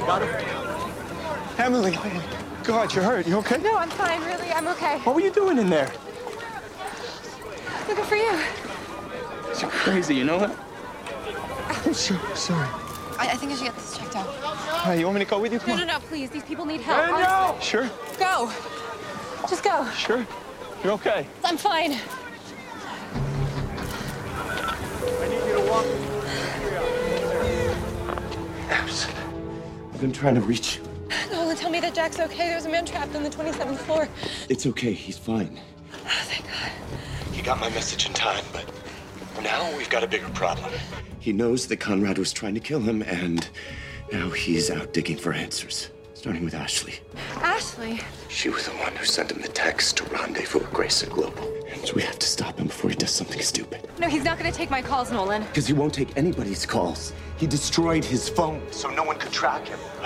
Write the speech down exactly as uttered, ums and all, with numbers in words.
Got him? Emily, oh God, you're hurt. You okay? No, I'm fine, really. I'm okay. What were you doing in there? Looking for you. You're crazy, you know that? I'm so sorry. I, I think I should get this checked out. Hey, you want me to go with you? Come No, on. no, no, please. These people need help. Daniel! Honestly. Sure? Go. Just go. Sure? You're okay? I'm fine. I need you to walk. I've been trying to reach you. Nolan, tell me that Jack's okay. There's a man trapped on the twenty-seventh floor. It's okay, he's fine. Oh, thank God. He got my message in time, but now we've got a bigger problem. He knows that Conrad was trying to kill him, and now he's out digging for answers, starting with Ashley. Ashley? She was the one who sent him the text to rendezvous at Grayson Global. And so we have to stop him before he does something stupid. No, he's not going to take my calls, Nolan. Because he won't take anybody's calls. He destroyed his phone, so no one could track him.